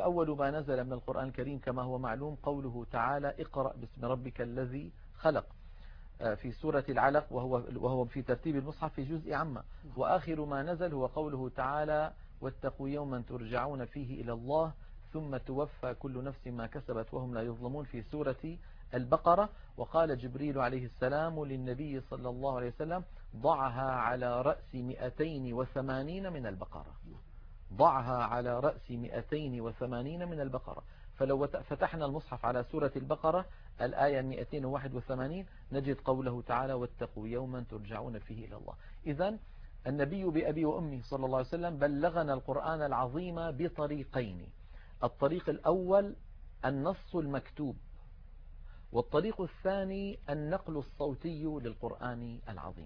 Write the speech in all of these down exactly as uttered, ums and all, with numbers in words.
وأول ما نزل من القرآن الكريم كما هو معلوم قوله تعالى اقرأ باسم ربك الذي خلق في سورة العلق، وهو, وهو في ترتيب المصحف في جزء عامة. وآخر ما نزل هو قوله تعالى واتقوا يوما ترجعون فيه إلى الله ثم توفى كل نفس ما كسبت وهم لا يظلمون في سورة البقرة. وقال جبريل عليه السلام للنبي صلى الله عليه وسلم ضعها على رأس مئتين وثمانين من البقرة، ضعها على رأس مئتين وثمانين من البقرة. فلو فتحنا المصحف على سورة البقرة الآية مئتين وواحد وثمانين نجد قوله تعالى واتقوا يوما ترجعون فيه إلى الله. إذن النبي بأبي وأمي صلى الله عليه وسلم بلغنا القرآن العظيم بطريقين: الطريق الأول النص المكتوب، والطريق الثاني النقل الصوتي للقرآن العظيم.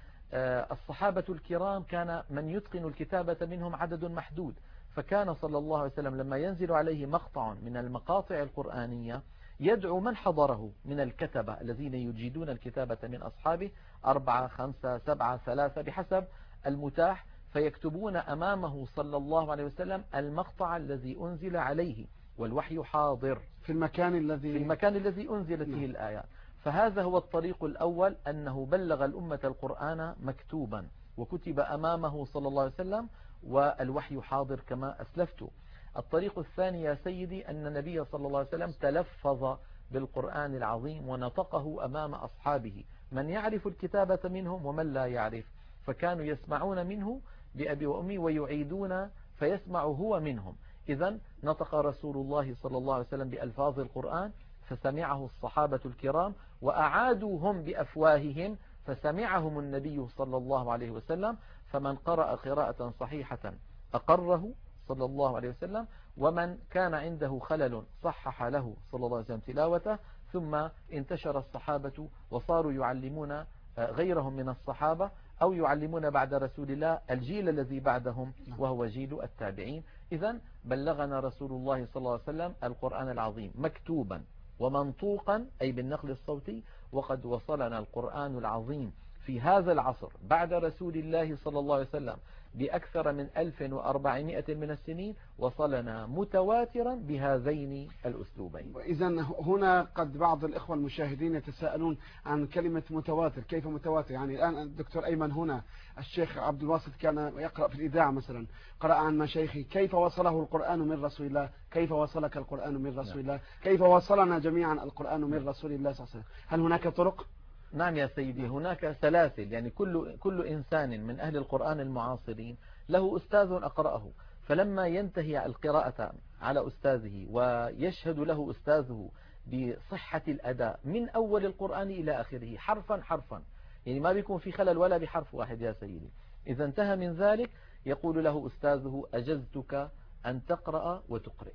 الصحابة الكرام كان من يتقن الكتابة منهم عدد محدود، فكان صلى الله عليه وسلم لما ينزل عليه مقطع من المقاطع القرآنية يدعو من حضره من الكتبة الذين يجيدون الكتابة من أصحابه أربعة خمسة سبعة ثلاثة بحسب المتاح، فيكتبون أمامه صلى الله عليه وسلم المقطع الذي أنزل عليه والوحي حاضر في المكان الذي في المكان الذي أنزلت فيه الآيات. فهذا هو الطريق الأول، أنه بلغ الأمة القرآن مكتوبا وكتب أمامه صلى الله عليه وسلم والوحي حاضر كما أسلفت. الطريق الثاني يا سيدي أن النبي صلى الله عليه وسلم تلفظ بالقرآن العظيم ونطقه أمام أصحابه، من يعرف الكتابة منهم ومن لا يعرف، فكانوا يسمعون منه بأبي وأمي ويعيدون فيسمع هو منهم. إذن نطق رسول الله صلى الله عليه وسلم بألفاظ القرآن فسمعه الصحابة الكرام وأعادوا هم بأفواههم فسمعهم النبي صلى الله عليه وسلم، فمن قرأ قراءة صحيحة أقره صلى الله عليه وسلم، ومن كان عنده خلل صحح له صلى الله عليه وسلم تلاوته. ثم انتشر الصحابة وصاروا يعلمون غيرهم من الصحابة أو يعلمون بعد رسول الله الجيل الذي بعدهم وهو جيل التابعين. إذن بلغنا رسول الله صلى الله عليه وسلم القرآن العظيم مكتوبا ومنطوقا أي بالنقل الصوتي، وقد وصلنا القرآن العظيم في هذا العصر بعد رسول الله صلى الله عليه وسلم بأكثر من ألف وأربعمائة من السنين، وصلنا متواترا بهذين الأسلوبين. إذن هنا قد بعض الإخوة المشاهدين يتساءلون عن كلمة متواتر، كيف متواتر؟ يعني الآن الدكتور أيمن هنا الشيخ عبد الباسط كان يقرأ في الإذاعة مثلا، قرأ عن مشايخه كيف وصله القرآن من رسول الله، كيف وصلك القرآن من رسول الله، كيف وصلنا جميعا القرآن من رسول الله صلى الله عليه وسلم. هل هناك طرق؟ نعم يا سيدي، هناك سلاسل. يعني كل كل إنسان من أهل القرآن المعاصرين له أستاذ أقرأه، فلما ينتهي القراءة على أستاذه ويشهد له أستاذه بصحة الأداء من أول القرآن إلى آخره حرفا حرفا، يعني ما بيكون في خلل ولا بحرف واحد يا سيدي، إذا انتهى من ذلك يقول له أستاذه أجزتك أن تقرأ وتقرأ.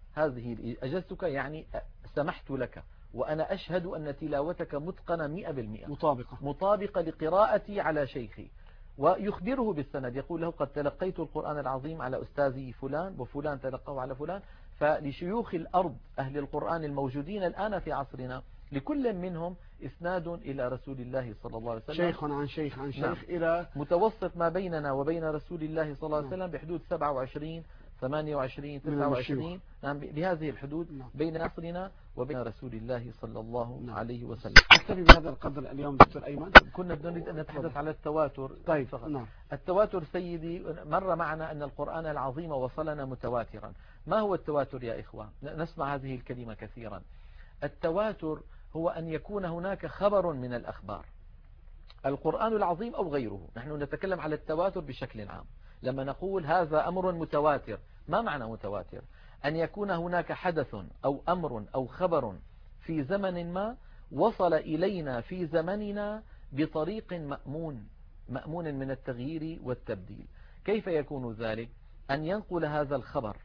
هذه أجزتك يعني سمحت لك وأنا أشهد أن تلاوتك متقنة مئة بالمئة مطابقة مطابقة لقراءتي على شيخي، ويخبره بالسند، يقول له قد تلقيت القرآن العظيم على أستاذي فلان وفلان تلقاه على فلان. فلشيوخ الأرض أهل القرآن الموجودين الآن في عصرنا لكل منهم إسناد إلى رسول الله صلى الله عليه وسلم، شيخ عن شيخ عن شيخ نعم. إلى متوسط ما بيننا وبين رسول الله صلى الله عليه وسلم بحدود سبعة وعشرين ثمانية وعشرين تسعة وعشرين نعم، بهذه الحدود نعم. بين عصرنا وبين رسول الله صلى الله نعم. عليه وسلم. نكتفي بهذا القدر اليوم دكتور أيمن. كنا نريد أن نتحدث على التواتر. طيب نعم. التواتر سيدي مر معنا أن القرآن العظيم وصلنا متواترا. ما هو التواتر يا إخوة؟ نسمع هذه الكلمة كثيرا. التواتر هو أن يكون هناك خبر من الأخبار، القرآن العظيم أو غيره. نحن نتكلم على التواتر بشكل عام. لما نقول هذا أمر متواتر، ما معنى متواتر؟ أن يكون هناك حدث أو أمر أو خبر في زمن ما وصل إلينا في زمننا بطريق مأمون مأمون من التغيير والتبديل. كيف يكون ذلك؟ أن ينقل هذا الخبر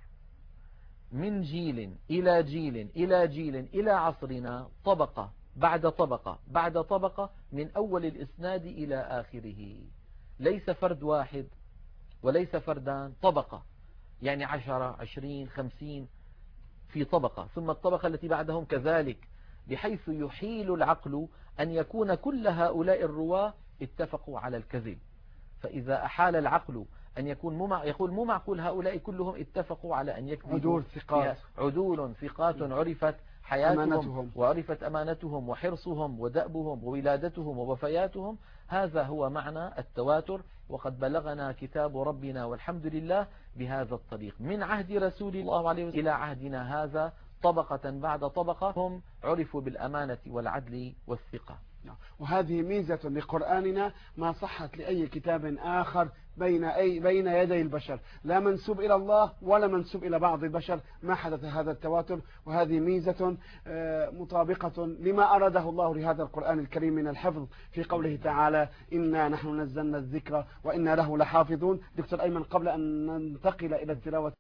من جيل إلى جيل إلى جيل إلى عصرنا طبقة بعد طبقة بعد طبقة من أول الإسناد إلى آخره، ليس فرد واحد وليس فردان، طبقة، يعني عشرة عشرين خمسين في طبقة، ثم الطبقة التي بعدهم كذلك، بحيث يحيل العقل أن يكون كل هؤلاء الرواة اتفقوا على الكذب. فإذا أحال العقل أن يكون مو مع يقول مو معقول هؤلاء كلهم اتفقوا على أن يكذبوا. عدول ثقات، عدول ثقات عرفت حياتهم أمانتهم. وعرفت أمانتهم وحرصهم ودأبهم وولادتهم ووفياتهم. هذا هو معنى التواتر. وقد بلغنا كتاب ربنا والحمد لله بهذا الطريق من عهد رسول الله عليه وسلم إلى عهدنا هذا طبقة بعد طبقة هم عرفوا بالأمانة والعدل والثقة. وهذه ميزة لقرآننا ما صحت لأي كتاب آخر بين أي بين يدي البشر، لا منسوب إلى الله ولا منسوب إلى بعض البشر، ما حدث هذا التواتر. وهذه ميزة مطابقة لما أراده الله لهذا القرآن الكريم من الحفظ في قوله تعالى إنا نحن نزلنا الذكر وإنا له لحافظون. دكتور أيمن، قبل أن ننتقل إلى التلاوة